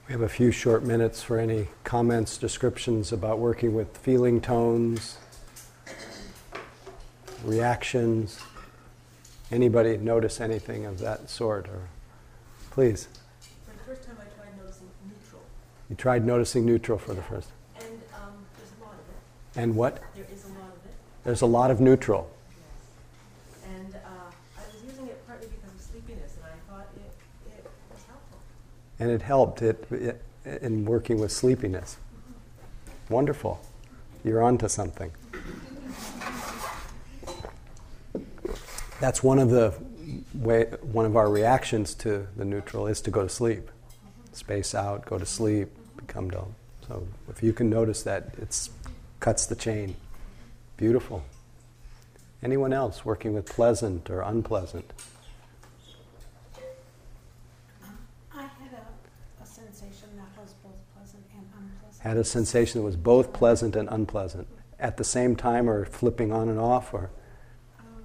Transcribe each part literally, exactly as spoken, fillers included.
We have a few short minutes for any comments, descriptions about working with feeling tones, reactions. Anybody notice anything of that sort? Or please. For the first time I tried noticing neutral. You tried noticing neutral for the first time. And um, there's a lot of it. And what? There is a lot of it. There's a lot of neutral. Yes. And uh, I was using it partly because of sleepiness, and I thought it, it was helpful. And it helped it, it in working with sleepiness. Mm-hmm. Wonderful. You're onto something. That's one of the way, one of our reactions to the neutral is to go to sleep. Space out, go to sleep, become dull. So if you can notice that, it cuts the chain. Beautiful. Anyone else working with pleasant or unpleasant? I had a, a sensation that was both pleasant and unpleasant. Had a sensation that was both pleasant and unpleasant at the same time, or flipping on and off, or? Um,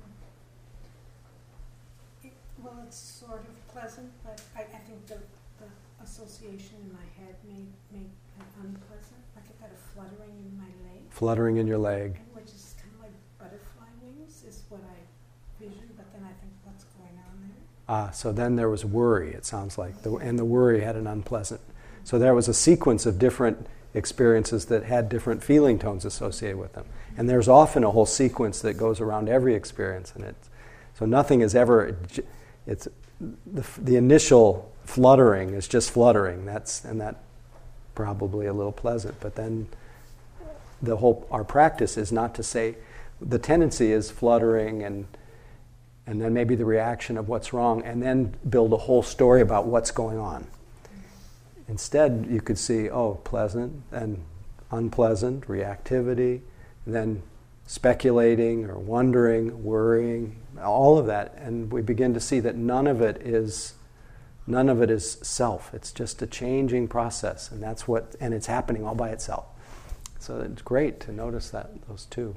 it, well, it's sort of pleasant, but I, I think the, the association in my head made, made it unpleasant. Like it had a fluttering in my leg. Fluttering in your leg. Which is kind of like butterfly wings is what I visioned, but then I think what's going on there? Ah, so then there was worry, it sounds like, the, and the worry had an unpleasant. So there was a sequence of different experiences that had different feeling tones associated with them. And there's often a whole sequence that goes around every experience, and it's, so nothing is ever, it's, the, the initial fluttering is just fluttering, that's, and that probably a little pleasant, but then the whole, our practice is not to say, the tendency is fluttering and and then maybe the reaction of what's wrong, and then build a whole story about what's going on. Instead, you could see, oh, pleasant and unpleasant, reactivity, and then speculating or wondering, worrying, all of that, and we begin to see that none of it is none of it is self. It's just a changing process, and that's what, and it's happening all by itself. So it's great to notice that those two.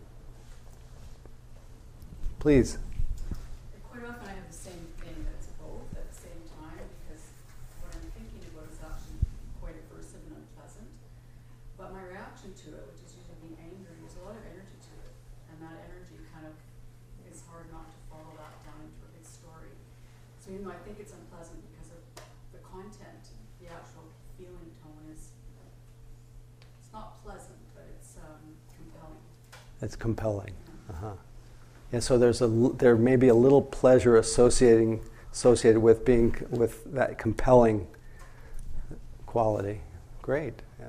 Please. Quite often I have the same thing that's both at the same time, because what I'm thinking about is actually quite aversive and unpleasant. But my reaction to it, which is usually being angry, there's a lot of energy to it. And that energy kind of is hard not to follow that down into a big story. So even though I think it's unpleasant because of the content, the actual feeling tone is, it's not pleasant, but it's um, compelling. It's compelling. Uh-huh. Yeah, so there's a there may be a little pleasure associating associated with being with that compelling quality. Great. Yeah,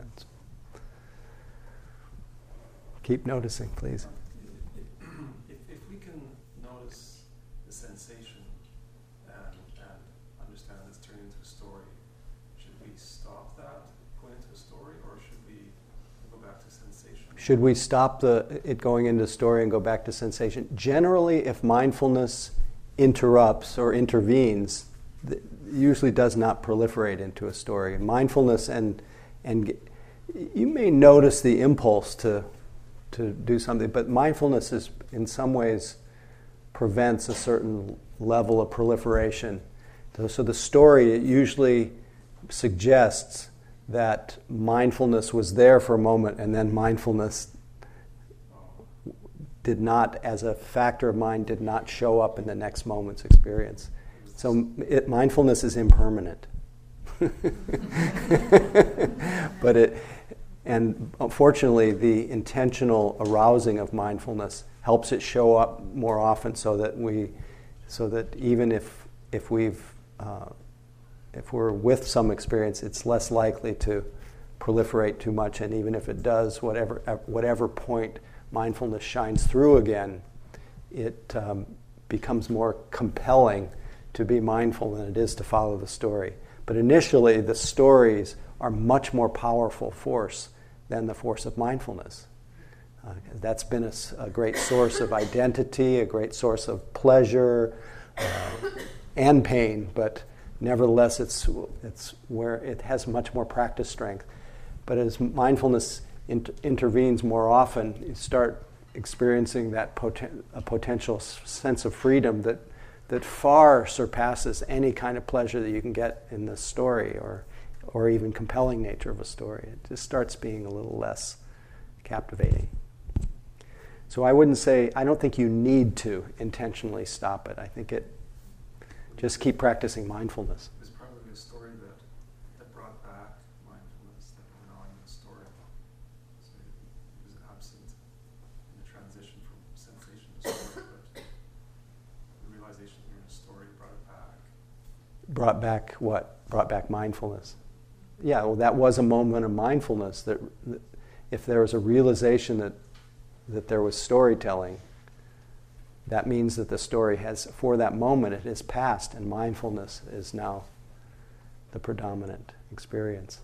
keep noticing, please. If, if we can notice the sensation and, and understand it's turning into a story, should we stop that going into a story, or should we go back to sensation? Should we stop the it going into story and go back to sensation? Generally, if mindfulness interrupts or intervenes, it usually does not proliferate into a story. Mindfulness and and you may notice the impulse to to do something, but mindfulness is in some ways prevents a certain level of proliferation. So, so the story it usually suggests that mindfulness was there for a moment, and then mindfulness did not, as a factor of mind, did not show up in the next moment's experience. So it, mindfulness is impermanent. But it, and unfortunately, the intentional arousing of mindfulness helps it show up more often, so that we, so that even if if we've uh, if we're with some experience, it's less likely to proliferate too much. And even if it does, whatever at whatever point mindfulness shines through again, it um, becomes more compelling to be mindful than it is to follow the story. But initially, the stories are much more powerful force than the force of mindfulness. Uh, that's been a, a great source of identity, a great source of pleasure uh, and pain, but nevertheless, it's it's where it has much more practice strength. But as mindfulness inter- intervenes more often, you start experiencing that poten- a potential s- sense of freedom that that far surpasses any kind of pleasure that you can get in the story or or even compelling nature of a story. It just starts being a little less captivating. So I wouldn't say, I don't think you need to intentionally stop it. I think it, just keep practicing mindfulness. It was probably a story that, that brought back mindfulness that went on in the story. So it was absent in the transition from sensation to story, but the realization that you're in a story brought it back. Brought back what? Brought back mindfulness. Yeah, well, that was a moment of mindfulness. That, that if there was a realization that that there was storytelling, that means that the story has, for that moment, it has passed, and mindfulness is now the predominant experience.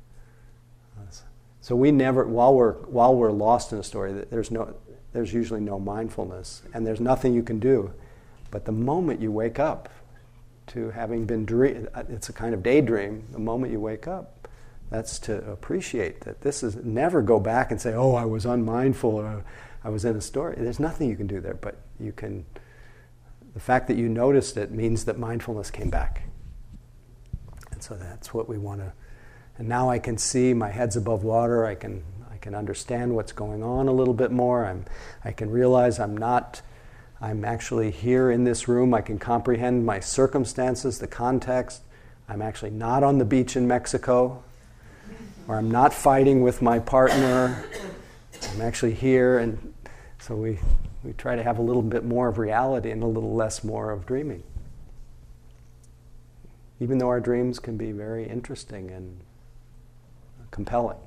So we never, while we're while we're lost in a story, there's no, there's usually no mindfulness, and there's nothing you can do. But the moment you wake up to having been dream, it's a kind of daydream. The moment you wake up, that's to appreciate that this is, never go back and say, oh, I was unmindful, or I was in a story. There's nothing you can do there, but you can, the fact that you noticed it means that mindfulness came back. And so that's what we want to, and now I can see my head's above water, I can I can understand what's going on a little bit more, I'm, I can realize I'm not, I'm actually here in this room, I can comprehend my circumstances, the context, I'm actually not on the beach in Mexico, or I'm not fighting with my partner, I'm actually here, and so we, we try to have a little bit more of reality and a little less more of dreaming. Even though our dreams can be very interesting and compelling.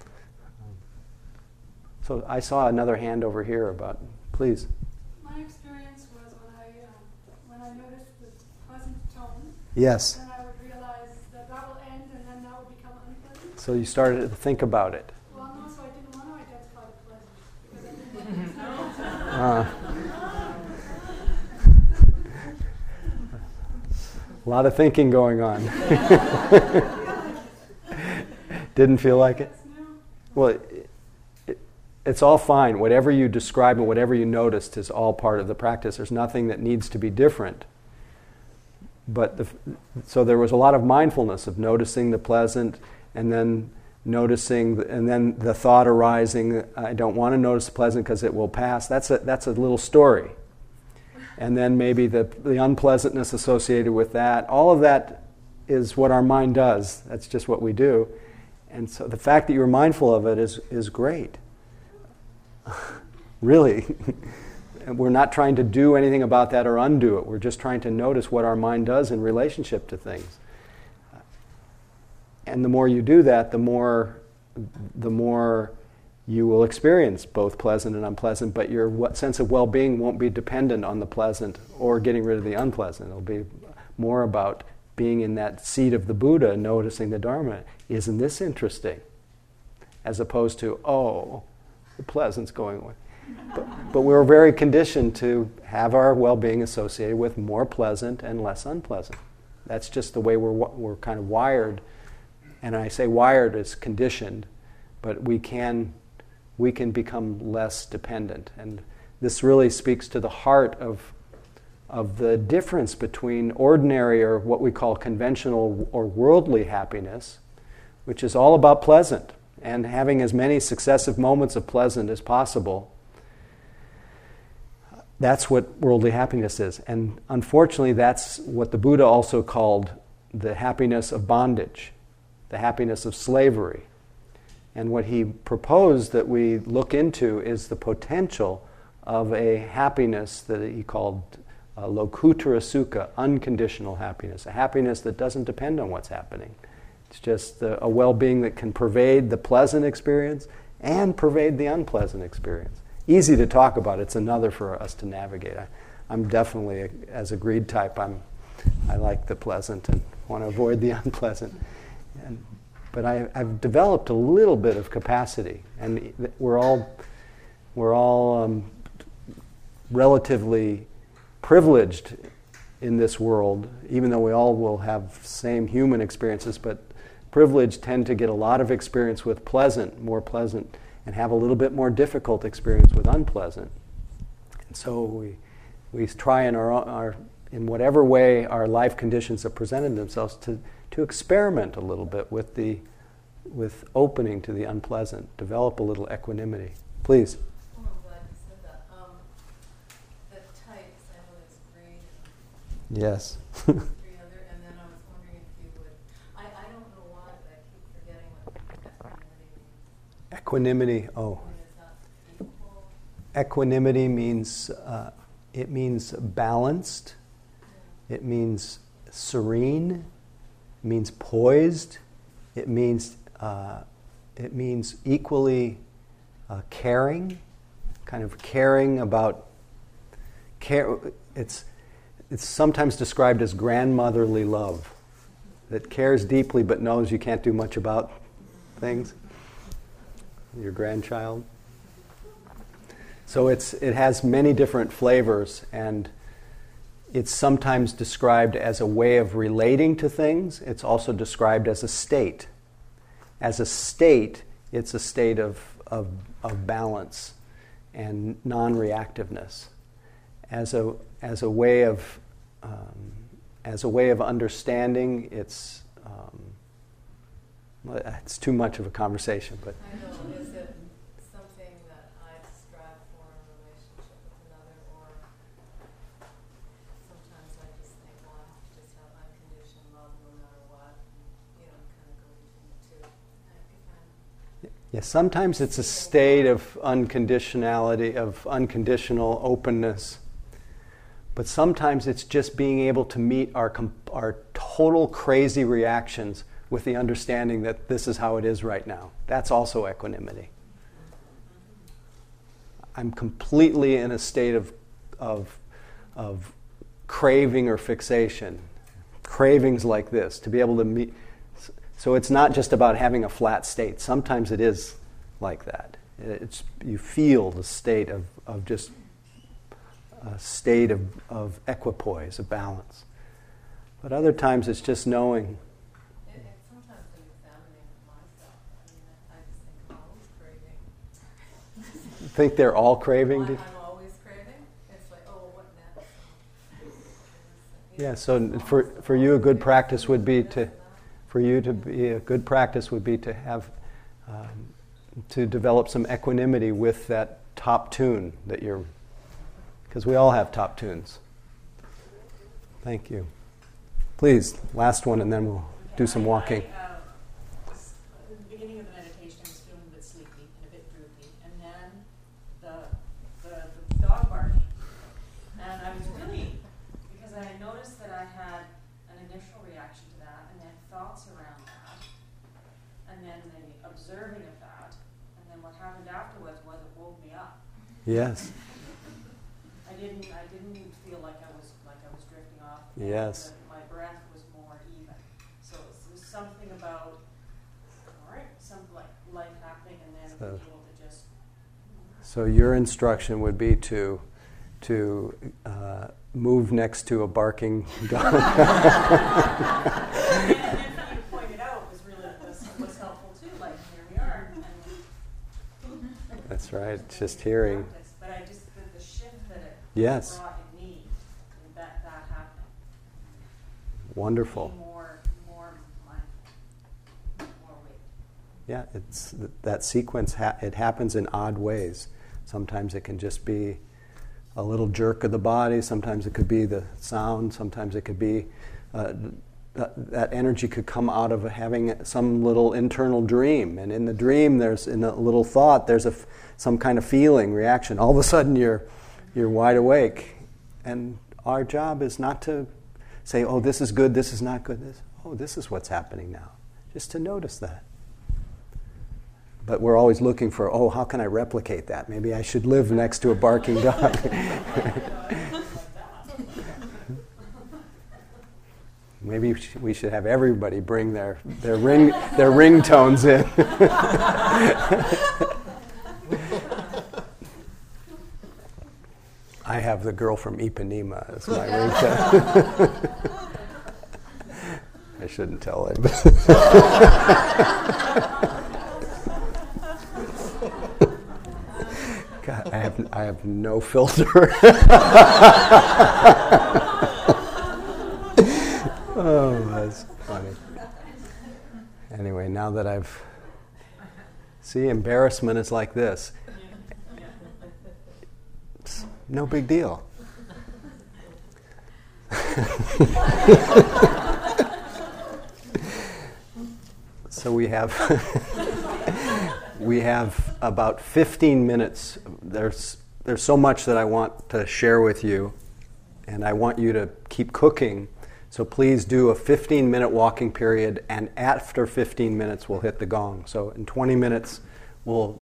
So I saw another hand over here about, please. My experience was when I, uh, when I noticed the pleasant tone, Yes. then I would realize that that will end and then that will become unpleasant. So you started to think about it. Well, no, so I didn't want to identify the pleasant because I didn't want to know. Uh, a lot of thinking going on. Didn't feel like it? Well, it, it, it's all fine. Whatever you describe and whatever you noticed is all part of the practice. There's nothing that needs to be different. But the, so there was a lot of mindfulness of noticing the pleasant, and then noticing, the, and then the thought arising, I don't want to notice the pleasant because it will pass. That's a, that's a little story. And then maybe the, the unpleasantness associated with that. All of that is what our mind does. That's just what we do. And so the fact that you're mindful of it is, is great. Really. And we're not trying to do anything about that or undo it. We're just trying to notice what our mind does in relationship to things. And the more you do that, the more, the more you will experience both pleasant and unpleasant, but your what sense of well-being won't be dependent on the pleasant or getting rid of the unpleasant. It'll be more about being in that seat of the Buddha and noticing the Dharma. Isn't this interesting? As opposed to, oh, the pleasant's going away. But, but we're very conditioned to have our well-being associated with more pleasant and less unpleasant. That's just the way we're we're kind of wired. And I say wired as conditioned, but we can we can become less dependent. And this really speaks to the heart of of the difference between ordinary, or what we call conventional or worldly happiness, which is all about pleasant and having as many successive moments of pleasant as possible. That's what worldly happiness is. And unfortunately, that's what the Buddha also called the happiness of bondage, the happiness of slavery. And what he proposed that we look into is the potential of a happiness that he called uh, lokuttara sukha, unconditional happiness, a happiness that doesn't depend on what's happening. It's just the, a well-being that can pervade the pleasant experience and pervade the unpleasant experience. Easy to talk about. It's another for us to navigate. I, I'm definitely, a, as a greed type, I'm, I like the pleasant and want to avoid the unpleasant. And, but I, I've developed a little bit of capacity, and we're all, we're all um, relatively privileged in this world, even though we all will have same human experiences, but privileged tend to get a lot of experience with pleasant, more pleasant, and have a little bit more difficult experience with unpleasant. And so we we try in our, our in whatever way our life conditions have presented themselves to to experiment a little bit with the with opening to the unpleasant. Develop a little equanimity. Please. Oh, I'm glad you said that. Um, the types, I know there's green and Yes. three other, and then I was wondering if you would, I, I don't know why, but I keep forgetting what equanimity means. Equanimity. Oh. I mean, is that equal? Equanimity means uh, it means balanced. Yeah. It means serene. It means poised. It means uh, it means equally uh, caring, kind of caring about care. It's it's sometimes described as grandmotherly love, that cares deeply but knows you can't do much about things. Your grandchild. So it's it has many different flavors, and it's sometimes described as a way of relating to things. It's also described as a state. As a state, it's a state of, of, of balance and non-reactiveness. As a, as a way of um, as a way of understanding, it's um, it's too much of a conversation, but I know, is it something that I strive for in a relationship with another, or sometimes I just think, well, I have to just have unconditional love no matter what, you know, kind of go between the two. I if I'm yeah, sometimes it's a state of unconditionality, of unconditional openness. But sometimes it's just being able to meet our com- our total crazy reactions with the understanding that this is how it is right now. That's also equanimity. I'm completely in a state of of of craving or fixation. Cravings like this, to be able to meet. So it's not just about having a flat state. Sometimes it is like that. It's you feel the state of, of just a state of, of equipoise, of balance. But other times it's just knowing. It, it, sometimes in examining myself, I mean, I, I just think I'm always craving. Think they're all craving? Well, Do- I'm always craving. It's like, oh, what next? Yeah, so for for you a good practice would be to, for you to be a good practice would be to have, um, to develop some equanimity with that top tune that you're, because we all have top tunes. Thank you. Please, last one and then we'll do some walking. I, uh, was, in the beginning of the meditation, I was feeling a bit sleepy and a bit droopy, and then the, the, the dog barking. And I was really, because I noticed that I had an initial reaction to that, and then thoughts around that, and then the observing of that, and then what happened afterwards was it woke me up. Yes. I didn't, I didn't feel like I was, like I was drifting off. Yes. The, my breath was more even. So it was something about, all right, some like life happening, and then So- being able to just. So your instruction would be to to uh, move next to a barking dog. and, and you pointed out was really was, was helpful too. Like here we are. And, That's right. Just hearing. practice. But I just the, the shift that it Yes. brought in me, and that that happened. Wonderful. Be more more mindful, more awake. Yeah, it's th- that sequence. Ha- it happens in odd ways. Sometimes it can just be a little jerk of the body. Sometimes it could be the sound. Sometimes it could be uh, th- that energy could come out of having some little internal dream. And in the dream, there's in a little thought, there's a f- some kind of feeling, reaction. All of a sudden, you're you're wide awake. And our job is not to say, "Oh, this is good. This is not good." This, oh, this is what's happening now. Just to notice that. But we're always looking for, oh, how can I replicate that? Maybe I should live next to a barking dog. Maybe we should- we should have everybody bring their their ring their ringtones in. I have the girl from Ipanema as my ringtone. I shouldn't tell him. God, I have I have no filter. Oh, that's funny. Anyway, now that I've... See, embarrassment is like this. It's no big deal. So we have we have about fifteen minutes. There's there's so much that I want to share with you, and I want you to keep cooking. So please do a fifteen minute walking period, and after fifteen minutes we'll hit the gong. So in twenty minutes we'll